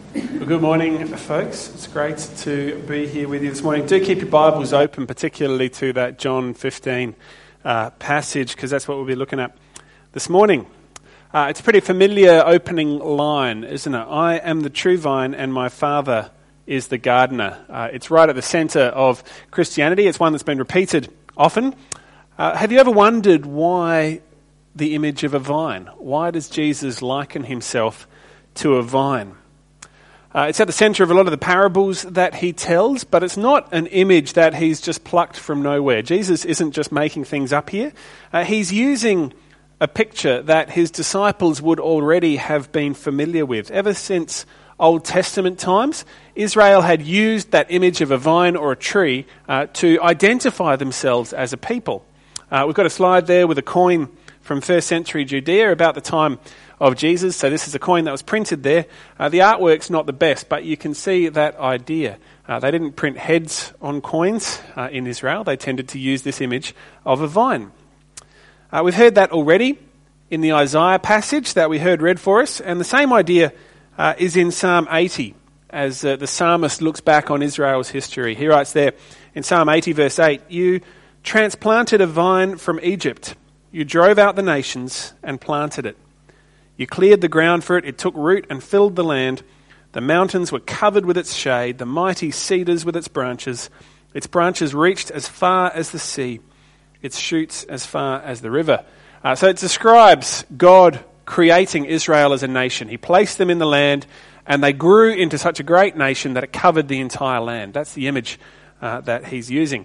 Well, good morning, folks. It's great to be here with you this morning. Do keep your Bibles open, particularly to that John 15 passage, because that's what we'll be looking at this morning. It's a pretty familiar opening line, isn't it? I am the true vine and my Father is the gardener. It's right at the centre of Christianity. It's one that's been repeated often. Have you ever wondered why the image of a vine? Why does Jesus liken himself to a vine? It's at the centre of a lot of the parables that he tells, but it's not an image that he's just plucked from nowhere. Jesus isn't just making things up here. He's using a picture that his disciples would already have been familiar with. Ever since Old Testament times, Israel had used that image of a vine or a tree to identify themselves as a people. We've got a slide there with a coin from first century Judea about the time of Jesus. So this is a coin that was printed there. The artwork's not the best, but you can see that idea. They didn't print heads on coins in Israel. They tended to use this image of a vine. We've heard that already in the Isaiah passage that we heard read for us, and the same idea is in Psalm 80 as the psalmist looks back on Israel's history. He writes there in Psalm 80 verse 8, "You transplanted a vine from Egypt. You drove out the nations and planted it. You cleared the ground for it, it took root and filled the land. The mountains were covered with its shade, the mighty cedars with its branches. Its branches reached as far as the sea, its shoots as far as the river." So it describes God creating Israel as a nation. He placed them in the land and they grew into such a great nation that it covered the entire land. That's the image that he's using.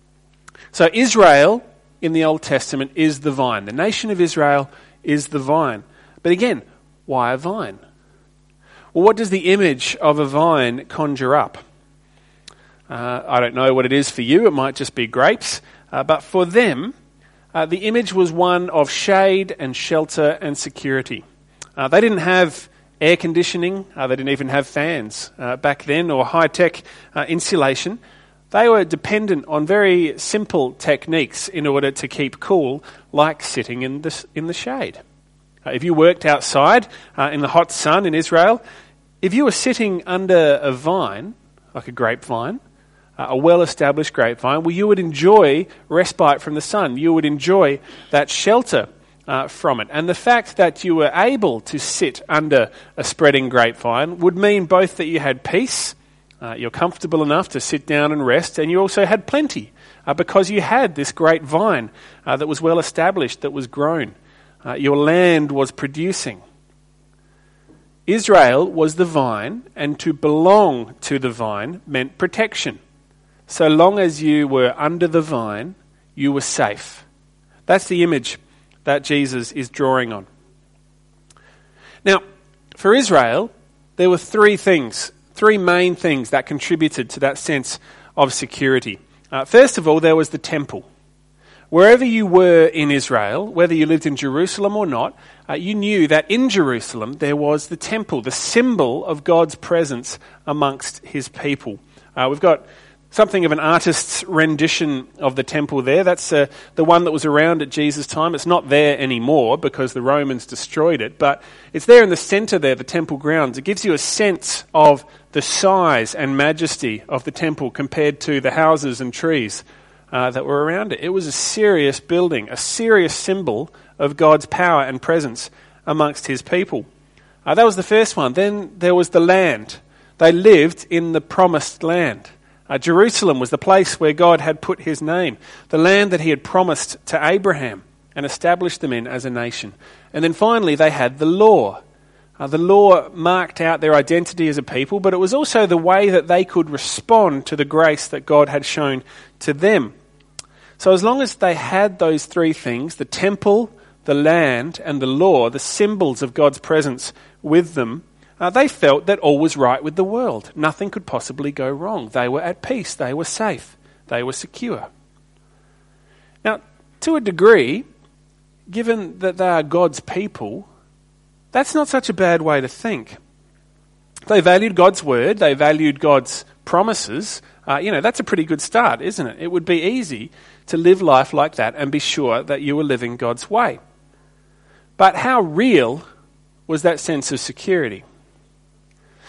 So Israel in the Old Testament is the vine. The nation of Israel is the vine. But again, why a vine? Well, what does the image of a vine conjure up? I don't know what it is for you. It might just be grapes. But for them, the image was one of shade and shelter and security. They didn't have air conditioning. They didn't even have fans back then or high-tech insulation. They were dependent on very simple techniques in order to keep cool, like sitting in the shade. If you worked outside in the hot sun in Israel, if you were sitting under a vine, like a grapevine, a well-established grapevine, well, you would enjoy respite from the sun. You would enjoy that shelter from it. And the fact that you were able to sit under a spreading grapevine would mean both that you had peace, you're comfortable enough to sit down and rest, and you also had plenty because you had this great vine that was well-established, that was grown. Your land was producing. Israel was the vine, and to belong to the vine meant protection. So long as you were under the vine, you were safe. That's the image that Jesus is drawing on. Now, for Israel, there were three main things that contributed to that sense of security. First of all, there was the temple. Wherever you were in Israel, whether you lived in Jerusalem or not, you knew that in Jerusalem there was the temple, the symbol of God's presence amongst his people. We've got something of an artist's rendition of the temple there. That's the one that was around at Jesus' time. It's not there anymore because the Romans destroyed it, but it's there in the centre there, the temple grounds. It gives you a sense of the size and majesty of the temple compared to the houses and trees that were around it. It was a serious building, a serious symbol of God's power and presence amongst his people. That was the first one. Then there was the land. They lived in the promised land. Jerusalem was the place where God had put his name, the land that he had promised to Abraham and established them in as a nation. And then finally they had the law. The law marked out their identity as a people, but it was also the way that they could respond to the grace that God had shown to them. So as long as they had those three things, the temple, the land, and the law, the symbols of God's presence with them, they felt that all was right with the world. Nothing could possibly go wrong. They were at peace. They were safe. They were secure. Now, to a degree, given that they are God's people, that's not such a bad way to think. They valued God's word. They valued God's promises. That's a pretty good start, isn't it? It would be easy to live life like that and be sure that you were living God's way. But how real was that sense of security?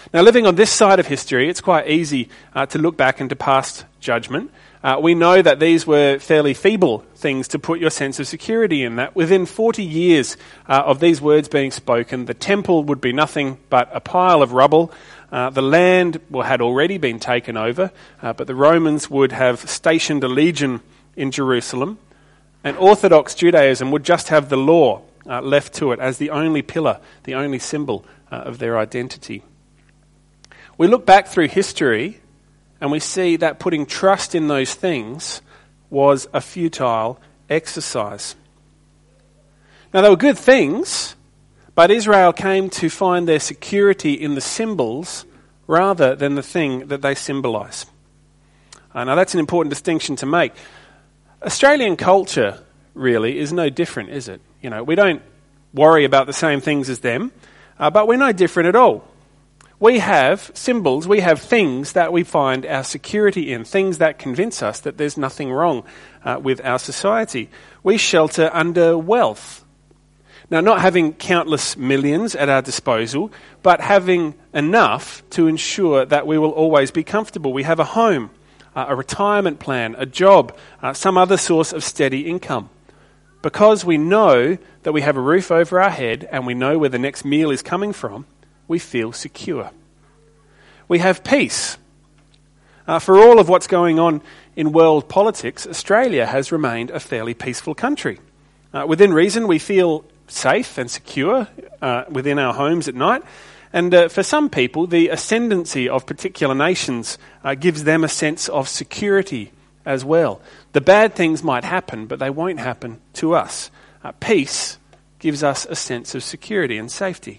Now, living on this side of history, it's quite easy to look back and to pass judgment. We know that these were fairly feeble things to put your sense of security in, that within 40 years of these words being spoken, the temple would be nothing but a pile of rubble. The land had already been taken over, but the Romans would have stationed a legion in Jerusalem, and Orthodox Judaism would just have the law left to it as the only pillar, the only symbol of their identity. We look back through history and we see that putting trust in those things was a futile exercise. Now, they were good things, but Israel came to find their security in the symbols rather than the thing that they symbolise. Now, that's an important distinction to make. Australian culture really is no different, is it? You know, we don't worry about the same things as them, but we're no different at all. We have symbols, we have things that we find our security in, things that convince us that there's nothing wrong with our society. We shelter under wealth. Now, not having countless millions at our disposal, but having enough to ensure that we will always be comfortable. We have a home, a retirement plan, a job, some other source of steady income. Because we know that we have a roof over our head and we know where the next meal is coming from, we feel secure. We have peace. For all of what's going on in world politics, Australia has remained a fairly peaceful country. Within reason, we feel safe and secure within our homes at night. And for some people, the ascendancy of particular nations gives them a sense of security as well. The bad things might happen, but they won't happen to us. Peace gives us a sense of security and safety.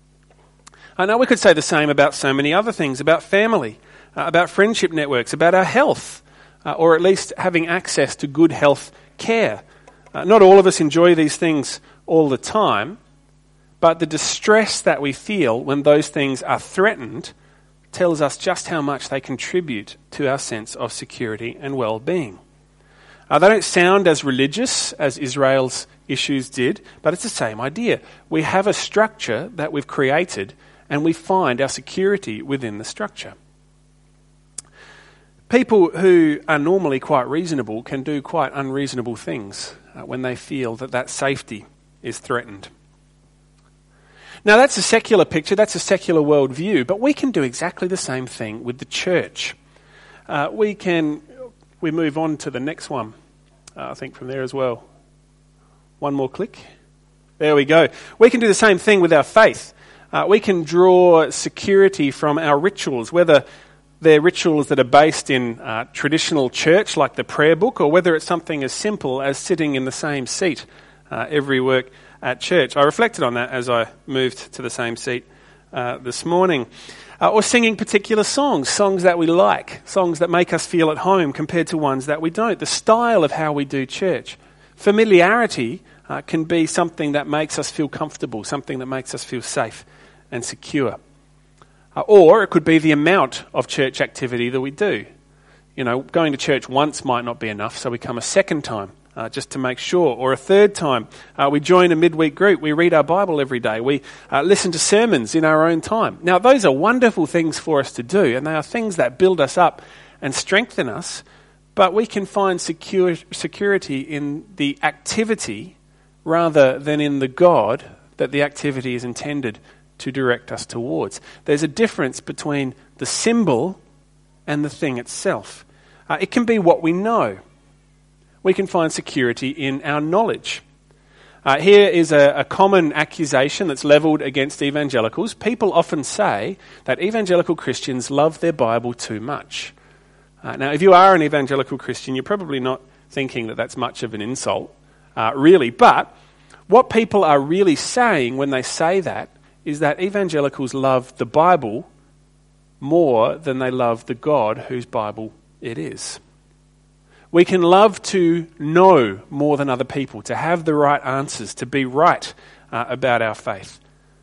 I know we could say the same about so many other things, about family, about friendship networks, about our health, or at least having access to good health care. Not all of us enjoy these things all the time, but the distress that we feel when those things are threatened tells us just how much they contribute to our sense of security and well-being. They don't sound as religious as Israel's issues did, but it's the same idea. We have a structure that we've created and we find our security within the structure. People who are normally quite reasonable can do quite unreasonable things when they feel that safety is threatened. Now, that's a secular picture, that's a secular worldview, but we can do exactly the same thing with the church. We move on to the next one, I think from there as well. One more click. There we go. We can do the same thing with our faith. We can draw security from our rituals, whether they're rituals that are based in traditional church, like the prayer book, or whether it's something as simple as sitting in the same seat every week at church. I reflected on that as I moved to the same seat this morning. Or singing particular songs that we like, songs that make us feel at home compared to ones that we don't. The style of how we do church. Familiarity can be something that makes us feel comfortable, something that makes us feel safe and secure. Or it could be the amount of church activity that we do. You know, going to church once might not be enough, so we come a second time just to make sure. Or a third time, we join a midweek group, we read our Bible every day, we listen to sermons in our own time. Now, those are wonderful things for us to do, and they are things that build us up and strengthen us, but we can find security in the activity rather than in the God that the activity is intended to direct us towards. There's a difference between the symbol and the thing itself. It can be what we know. We can find security in our knowledge. Here is a common accusation that's levelled against evangelicals. People often say that evangelical Christians love their Bible too much. Now, if you are an evangelical Christian, you're probably not thinking that that's much of an insult, really. But what people are really saying when they say that is that evangelicals love the Bible more than they love the God whose Bible it is. We can love to know more than other people, to have the right answers, to be right about our faith.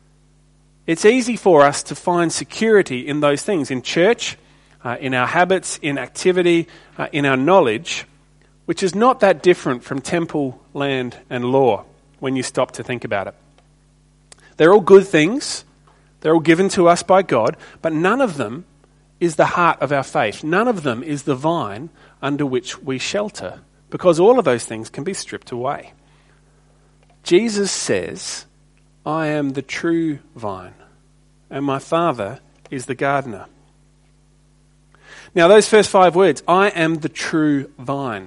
It's easy for us to find security in those things, in church, in our habits, in activity, in our knowledge, which is not that different from temple, land, and law when you stop to think about it. They're all good things. They're all given to us by God, but none of them is the heart of our faith. None of them is the vine under which we shelter, because all of those things can be stripped away. Jesus says, I am the true vine, and my Father is the gardener. Now, those first 5 words, I am the true vine.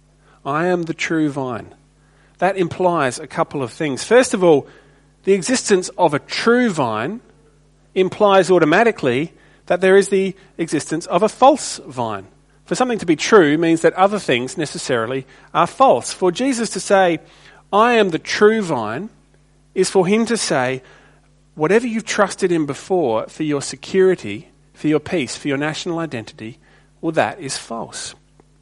I am the true vine. That implies a couple of things. First of all, the existence of a true vine implies automatically that there is the existence of a false vine. For something to be true means that other things necessarily are false. For Jesus to say, I am the true vine, is for him to say, whatever you've trusted in before for your security, for your peace, for your national identity, well, that is false.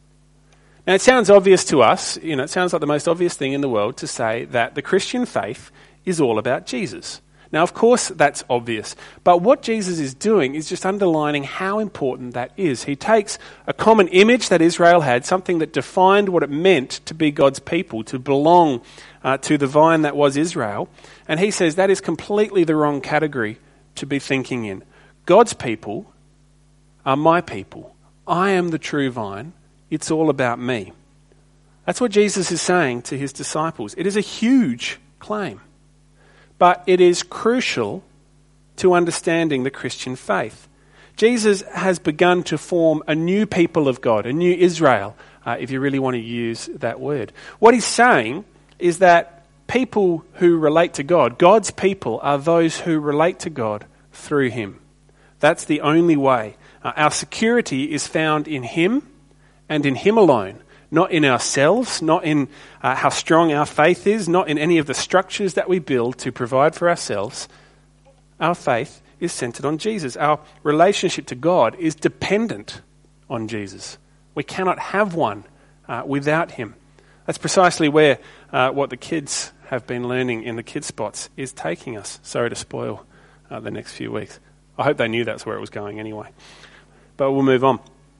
Now, it sounds obvious to us, it sounds like the most obvious thing in the world to say that the Christian faith is all about Jesus. Now, of course, that's obvious. But what Jesus is doing is just underlining how important that is. He takes a common image that Israel had, something that defined what it meant to be God's people, to belong to the vine that was Israel, and he says that is completely the wrong category to be thinking in. God's people are my people. I am the true vine. It's all about me. That's what Jesus is saying to his disciples. It is a huge claim, but it is crucial to understanding the Christian faith. Jesus has begun to form a new people of God, a new Israel, if you really want to use that word. What he's saying is that people who relate to God, God's people, are those who relate to God through him. That's the only way. Our security is found in him and in him alone, not in ourselves, not in how strong our faith is, not in any of the structures that we build to provide for ourselves. Our faith is centered on Jesus. Our relationship to God is dependent on Jesus. We cannot have one without him. That's precisely where what the kids have been learning in the kids' spots is taking us. Sorry to spoil the next few weeks. I hope they knew that's where it was going anyway. But we'll move on.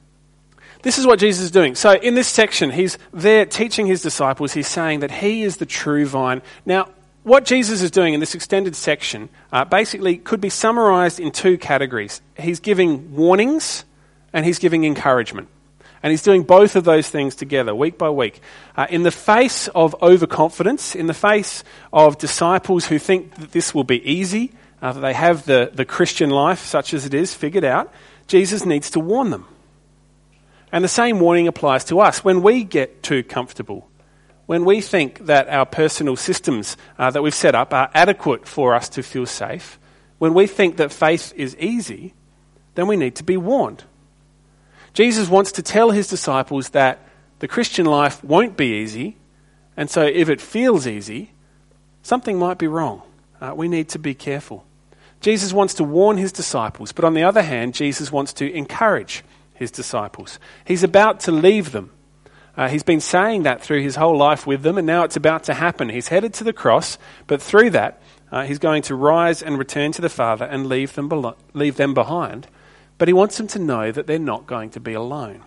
This is what Jesus is doing. So in this section, he's there teaching his disciples. He's saying that he is the true vine. Now, what Jesus is doing in this extended section basically could be summarized in 2 categories. He's giving warnings and he's giving encouragement. And he's doing both of those things together, week by week. In the face of overconfidence, in the face of disciples who think that this will be easy, that they have the Christian life, such as it is, figured out, Jesus needs to warn them. And the same warning applies to us. When we get too comfortable, when we think that our personal systems that we've set up are adequate for us to feel safe, when we think that faith is easy, then we need to be warned. Jesus wants to tell his disciples that the Christian life won't be easy, and so if it feels easy, something might be wrong. We need to be careful. Jesus wants to warn his disciples, but on the other hand, Jesus wants to encourage his disciples. He's about to leave them. He's been saying that through his whole life with them, and now it's about to happen. He's headed to the cross, but through that, he's going to rise and return to the Father and leave them behind. But he wants them to know that they're not going to be alone.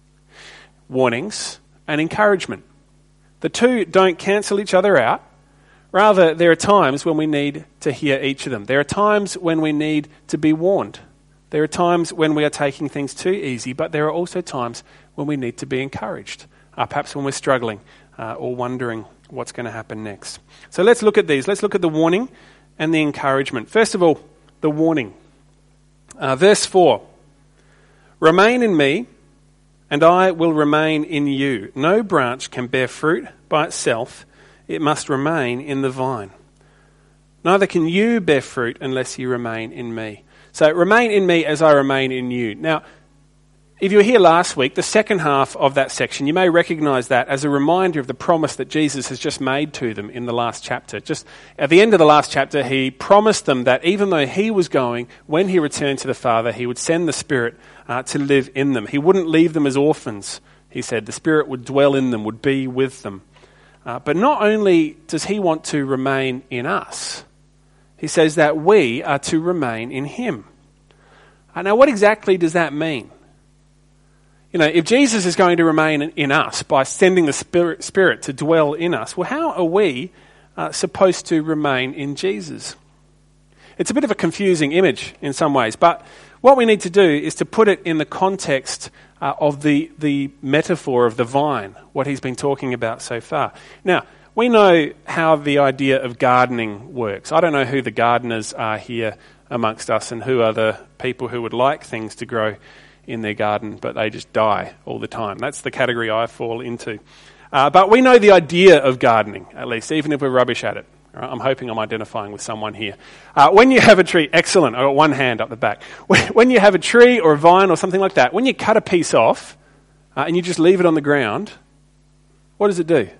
Warnings and encouragement. The two don't cancel each other out. Rather, there are times when we need to hear each of them. There are times when we need to be warned. There are times when we are taking things too easy, but there are also times when we need to be encouraged, perhaps when we're struggling or wondering what's going to happen next. So let's look at these. Let's look at the warning and the encouragement. First of all, the warning. Verse 4, "Remain in me, and I will remain in you. No branch can bear fruit by itself. It must remain in the vine. Neither can you bear fruit unless you remain in me." So remain in me as I remain in you. Now, if you were here last week, the second half of that section, you may recognize that as a reminder of the promise that Jesus has just made to them in the last chapter. Just at the end of the last chapter, he promised them that even though he was going, when he returned to the Father, he would send the Spirit to live in them. He wouldn't leave them as orphans, he said. The Spirit would dwell in them, would be with them. But not only does he want to remain in us, he says that we are to remain in him. Now, what exactly does that mean? If Jesus is going to remain in us by sending the Spirit to dwell in us, well, how are we supposed to remain in Jesus? It's a bit of a confusing image in some ways, but what we need to do is to put it in the context of the metaphor of the vine, what he's been talking about so far. Now, we know how the idea of gardening works. I don't know who the gardeners are here amongst us and who are the people who would like things to grow in their garden, but they just die all the time. That's the category I fall into. But we know the idea of gardening, at least, even if we're rubbish at it. Right? I'm hoping I'm identifying with someone here. When you have a tree, excellent, I've got one hand up the back. When you have a tree or a vine or something like that, when you cut a piece off and you just leave it on the ground, what does it do?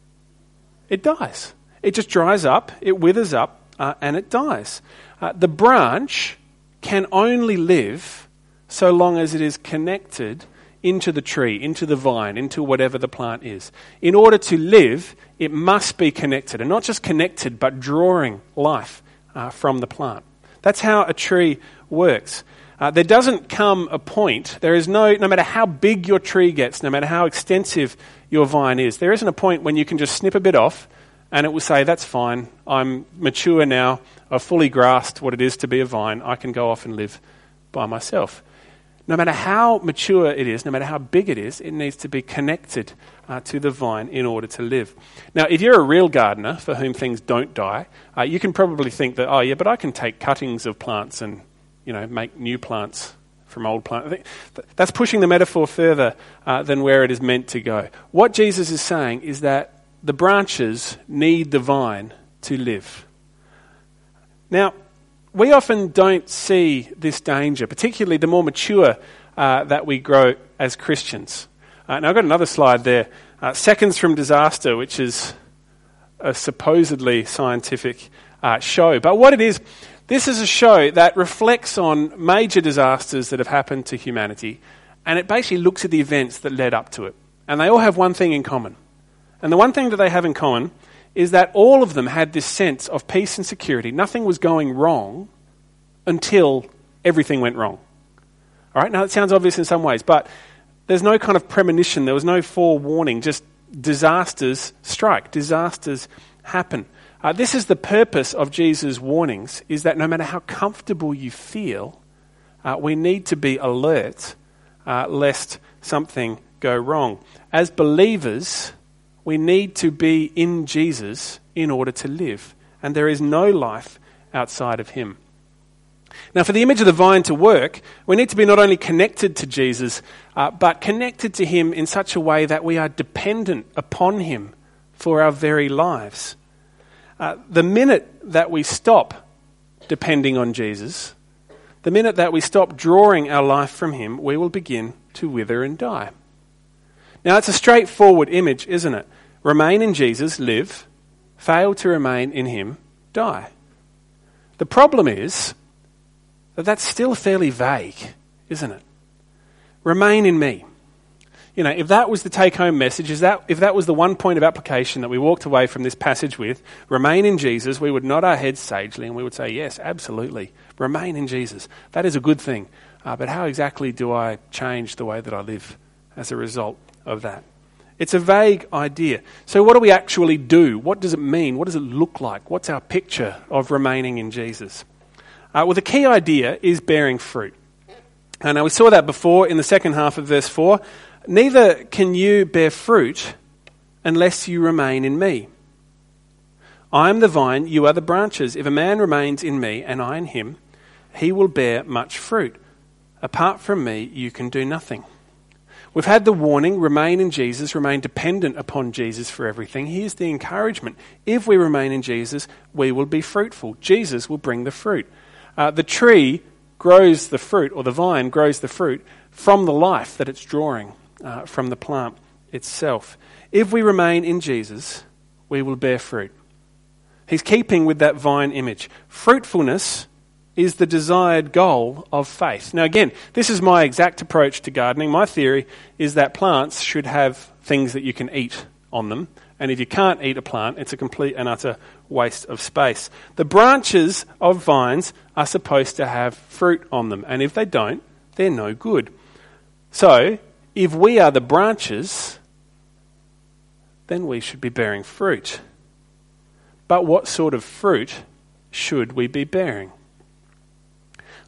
It dies. It just dries up, it withers up, and it dies. The branch can only live so long as it is connected into the tree, into the vine, into whatever the plant is. In order to live, it must be connected, and not just connected, but drawing life from the plant. That's how a tree works. There doesn't come a point, there is no matter how big your tree gets, no matter how extensive your vine is, there isn't a point when you can just snip a bit off and it will say, that's fine, I'm mature now, I've fully grasped what it is to be a vine, I can go off and live by myself. No matter how mature it is, no matter how big it is, it needs to be connected to the vine in order to live. Now, if you're a real gardener for whom things don't die, you can probably think that, oh yeah, but I can take cuttings of plants and make new plants from old plants. I think that's pushing the metaphor further than where it is meant to go. What Jesus is saying is that the branches need the vine to live. Now, we often don't see this danger, particularly the more mature that we grow as Christians. Now, I've got another slide there. Seconds from Disaster, which is a supposedly scientific show. But what it is, this is a show that reflects on major disasters that have happened to humanity, and it basically looks at the events that led up to it. And they all have one thing in common. And the one thing that they have in common is that all of them had this sense of peace and security. Nothing was going wrong until everything went wrong. All right, now that sounds obvious in some ways, but there's no kind of premonition, there was no forewarning, just disasters strike, disasters happen. This is the purpose of Jesus' warnings, is that no matter how comfortable you feel, we need to be alert lest something go wrong. As believers, we need to be in Jesus in order to live, and there is no life outside of him. Now, for the image of the vine to work, we need to be not only connected to Jesus, but connected to him in such a way that we are dependent upon him for our very lives. The minute that we stop depending on Jesus, the minute that we stop drawing our life from him, we will begin to wither and die. Now, it's a straightforward image, isn't it? Remain in Jesus, live. Fail to remain in him, die. The problem is that that's still fairly vague, isn't it? Remain in me. If that was the take-home message, if that was the one point of application that we walked away from this passage with, remain in Jesus, we would nod our heads sagely and we would say, yes, absolutely, remain in Jesus. That is a good thing. But how exactly do I change the way that I live as a result of that? It's a vague idea. So what do we actually do? What does it mean? What does it look like? What's our picture of remaining in Jesus? Well, the key idea is bearing fruit. And now we saw that before in the second half of verse 4. Neither can you bear fruit unless you remain in me. I am the vine, you are the branches. If a man remains in me and I in him, he will bear much fruit. Apart from me, you can do nothing. We've had the warning, remain in Jesus, remain dependent upon Jesus for everything. Here's the encouragement. If we remain in Jesus, we will be fruitful. Jesus will bring the fruit. The tree grows the fruit, or the vine grows the fruit from the life that it's drawing from the plant itself. If we remain in Jesus, we will bear fruit. He's keeping with that vine image. Fruitfulness is the desired goal of faith. Now again, this is my exact approach to gardening. My theory is that plants should have things that you can eat on them. And if you can't eat a plant, it's a complete and utter waste of space. The branches of vines are supposed to have fruit on them. And if they don't, they're no good. So, if we are the branches, then we should be bearing fruit. But what sort of fruit should we be bearing?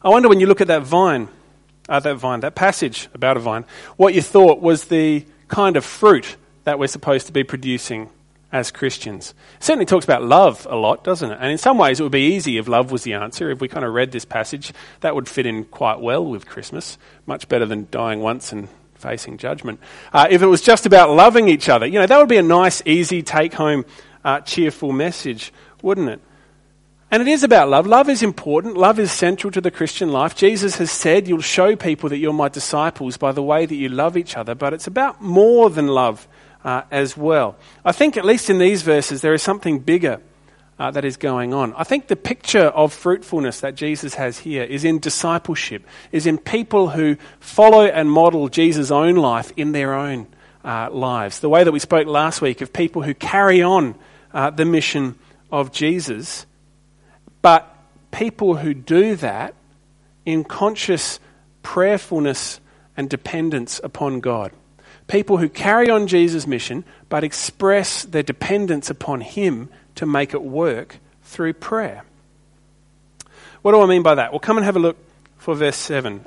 I wonder when you look at that passage about a vine, what you thought was the kind of fruit that we're supposed to be producing as Christians. It certainly talks about love a lot, doesn't it? And in some ways it would be easy if love was the answer. If we kind of read this passage, that would fit in quite well with Christmas, much better than dying once and facing judgment. If it was just about loving each other, that would be a nice, easy, take-home, cheerful message, wouldn't it? And it is about love. Love is important. Love is central to the Christian life. Jesus has said, you'll show people that you're my disciples by the way that you love each other, but it's about more than love as well. I think at least in these verses there is something bigger that is going on. I think the picture of fruitfulness that Jesus has here is in discipleship, is in people who follow and model Jesus' own life in their own lives. The way that we spoke last week of people who carry on the mission of Jesus, but people who do that in conscious prayerfulness and dependence upon God. People who carry on Jesus' mission but express their dependence upon him to make it work through prayer. What do I mean by that? Well, come and have a look for verse 7.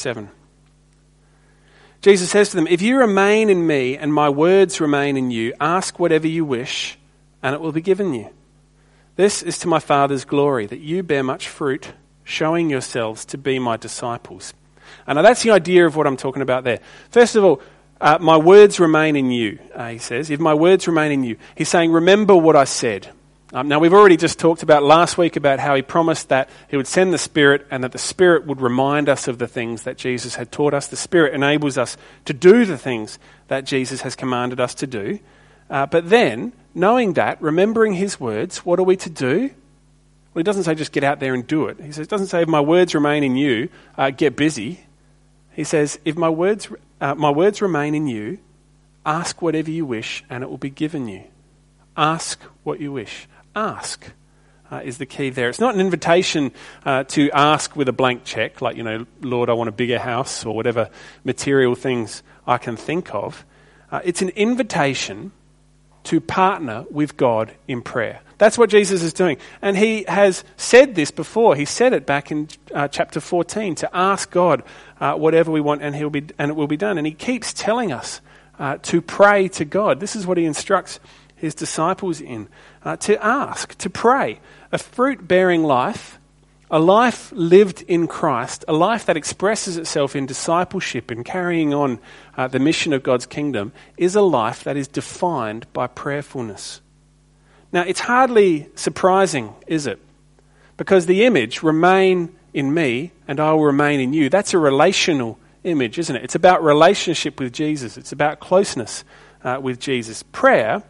Jesus says to them, if you remain in me and my words remain in you, ask whatever you wish and it will be given you. This is to my Father's glory, that you bear much fruit, showing yourselves to be my disciples. And now that's the idea of what I'm talking about there. First of all, my words remain in you, he says. If my words remain in you. He's saying, remember what I said. Now we've already just talked about last week about how he promised that he would send the Spirit and that the Spirit would remind us of the things that Jesus had taught us. The Spirit enables us to do the things that Jesus has commanded us to do. But then, knowing that, remembering his words, what are we to do? Well, he doesn't say just get out there and do it. He says, doesn't say if my words remain in you, get busy. He says, if my words remain in you, ask whatever you wish and it will be given you. Ask what you wish. Ask is the key there. It's not an invitation to ask with a blank check, like, Lord, I want a bigger house or whatever material things I can think of. It's an invitation to partner with God in prayer. That's what Jesus is doing. And he has said this before. He said it back in chapter 14, to ask God whatever we want and it will be done. And he keeps telling us to pray to God. This is what he instructs his disciples in, to ask, to pray. A fruit-bearing life, a life lived in Christ, a life that expresses itself in discipleship and carrying on the mission of God's kingdom, is a life that is defined by prayerfulness. Now, it's hardly surprising, is it? Because the image, remain in me and I will remain in you, that's a relational image, isn't it? It's about relationship with Jesus. It's about closeness with Jesus. Prayer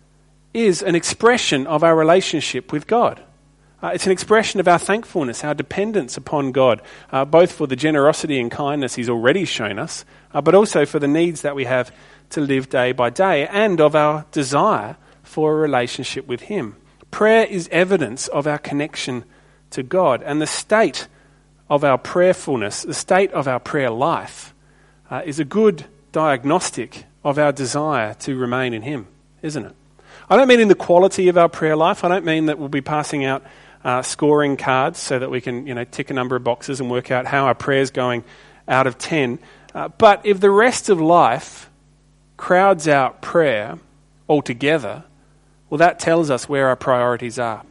is an expression of our relationship with God. It's an expression of our thankfulness, our dependence upon God, both for the generosity and kindness he's already shown us, but also for the needs that we have to live day by day, and of our desire for a relationship with him. Prayer is evidence of our connection to God, and the state of our prayerfulness, the state of our prayer life, is a good diagnostic of our desire to remain in him, isn't it? I don't mean in the quality of our prayer life. I don't mean that we'll be passing out scoring cards so that we can, tick a number of boxes and work out how our prayer's going out of 10. But if the rest of life crowds out prayer altogether, well, that tells us where our priorities are.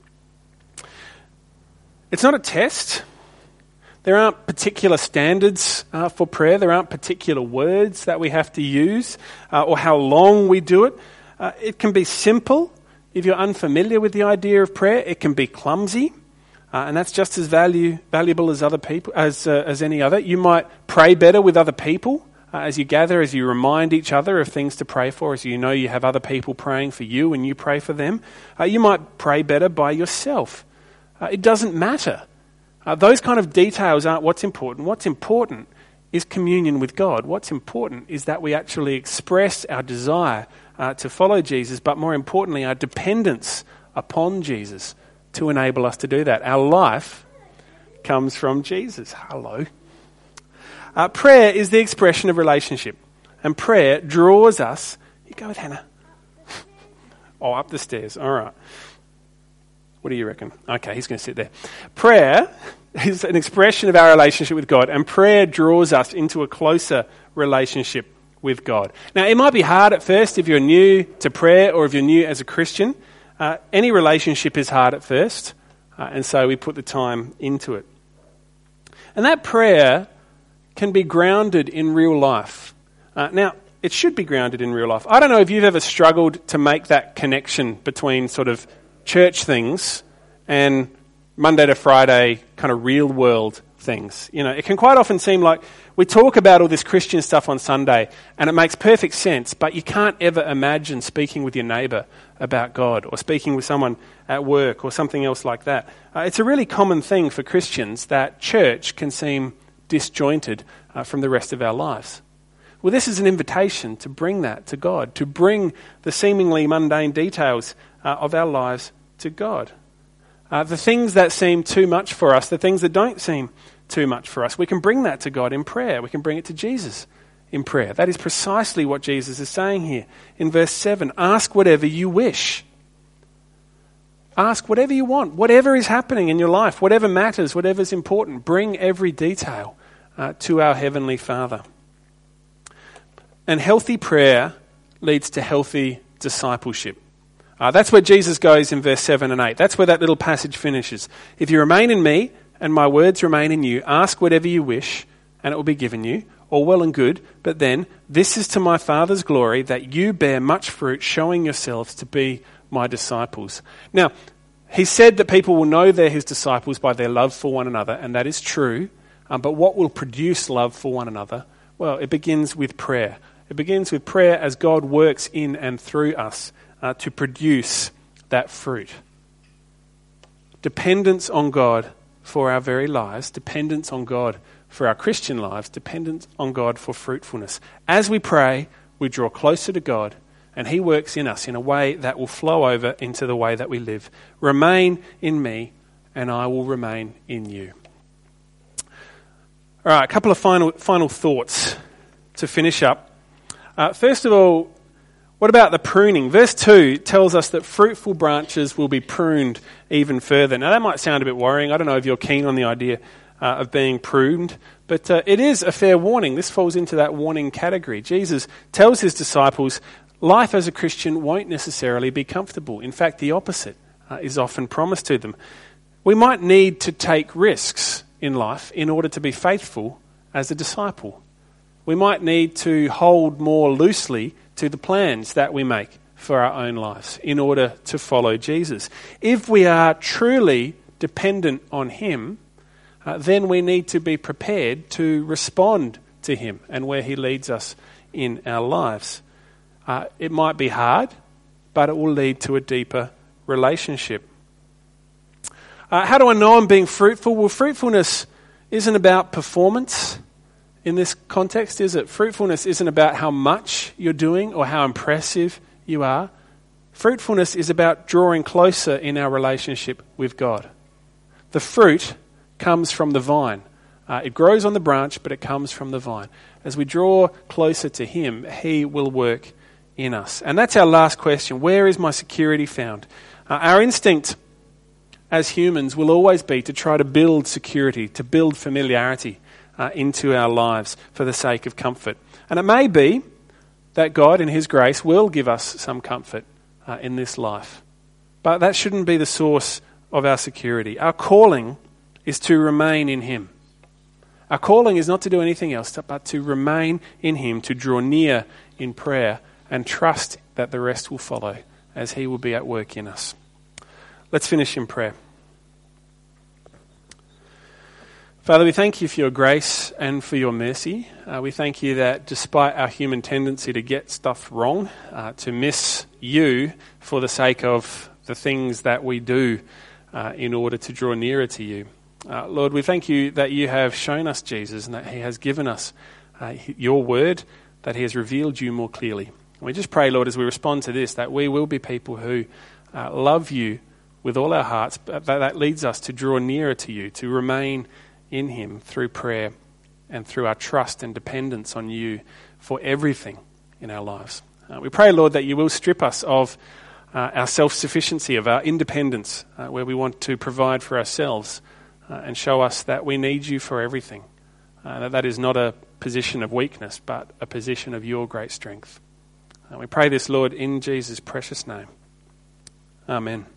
It's not a test. There aren't particular standards for prayer. There aren't particular words that we have to use or how long we do it. It can be simple. If you're unfamiliar with the idea of prayer, it can be clumsy, and that's just as valuable as other people, as any other. You might pray better with other people as you gather, as you remind each other of things to pray for, as you know you have other people praying for you and you pray for them. You might pray better by yourself. It doesn't matter. Those kind of details aren't what's important. What's important is communion with God. What's important is that we actually express our desire to follow Jesus, but more importantly, our dependence upon Jesus to enable us to do that. Our life comes from Jesus. Hello. Prayer is the expression of relationship, and prayer draws us. You go with Hannah. Up the stairs. All right. What do you reckon? Okay, he's going to sit there. Prayer is an expression of our relationship with God, and prayer draws us into a closer relationship with God. Now, it might be hard at first if you're new to prayer or if you're new as a Christian. Any relationship is hard at first, and so we put the time into it. And that prayer can be grounded in real life. Now, it should be grounded in real life. I don't know if you've ever struggled to make that connection between sort of church things and Monday to Friday kind of real world things. You know, it can quite often seem like we talk about all this Christian stuff on Sunday and it makes perfect sense, but you can't ever imagine speaking with your neighbour about God or speaking with someone at work or something else like that. It's a really common thing for Christians that church can seem disjointed from the rest of our lives. Well, this is an invitation to bring that to God, to bring the seemingly mundane details of our lives to God. The things that seem too much for us, the things that don't seem too much for us, we can bring that to God in prayer. We can bring it to Jesus in prayer. That is precisely what Jesus is saying here in verse 7. Ask whatever you wish. Ask whatever you want, whatever is happening in your life, whatever matters, whatever's important. Bring every detail to our Heavenly Father. And healthy prayer leads to healthy discipleship. That's where Jesus goes in verse 7 and 8. That's where that little passage finishes. If you remain in me and my words remain in you, ask whatever you wish and it will be given you. All well and good, but then this is to my Father's glory that you bear much fruit, showing yourselves to be my disciples. Now, he said that people will know they're his disciples by their love for one another, and that is true. But what will produce love for one another? Well, it begins with prayer. It begins with prayer as God works in and through us to produce that fruit. Dependence on God for our very lives, dependence on God for our Christian lives, dependence on God for fruitfulness. As we pray, we draw closer to God, and he works in us in a way that will flow over into the way that we live. Remain in me, and I will remain in you. All right, a couple of final thoughts to finish up. First of all, what about the pruning? Verse 2 tells us that fruitful branches will be pruned even further. Now, that might sound a bit worrying. I don't know if you're keen on the idea of being pruned, but it is a fair warning. This falls into that warning category. Jesus tells his disciples life as a Christian won't necessarily be comfortable. In fact, the opposite is often promised to them. We might need to take risks in life in order to be faithful as a disciple. We might need to hold more loosely to the plans that we make for our own lives in order to follow Jesus. If we are truly dependent on him, then we need to be prepared to respond to him and where he leads us in our lives. It might be hard, but it will lead to a deeper relationship. How do I know I'm being fruitful? Well, fruitfulness isn't about performance in this context, is it? Fruitfulness isn't about how much you're doing or how impressive you are. Fruitfulness is about drawing closer in our relationship with God. The fruit comes from the vine. It grows on the branch, but it comes from the vine. As we draw closer to him, he will work in us. And that's our last question. Where is my security found? Our instinct as humans will always be to try to build security, to build familiarity into our lives for the sake of comfort. And it may be that God in his grace will give us some comfort in this life. But that shouldn't be the source of our security. Our calling is to remain in him. Our calling is not to do anything else but to remain in him, to draw near in prayer and trust that the rest will follow as he will be at work in us. Let's finish in prayer. Father, we thank you for your grace and for your mercy. We thank you that despite our human tendency to get stuff wrong, to miss you for the sake of the things that we do in order to draw nearer to you. Lord, we thank you that you have shown us Jesus and that he has given us your word, that he has revealed you more clearly. And we just pray, Lord, as we respond to this, that we will be people who love you with all our hearts, but that leads us to draw nearer to you, to remain in him through prayer and through our trust and dependence on you for everything in our lives. We pray, Lord, that you will strip us of our self-sufficiency, of our independence, where we want to provide for ourselves. and show us that we need you for everything. That is not a position of weakness, but a position of your great strength. We pray this, Lord, in Jesus' precious name. Amen.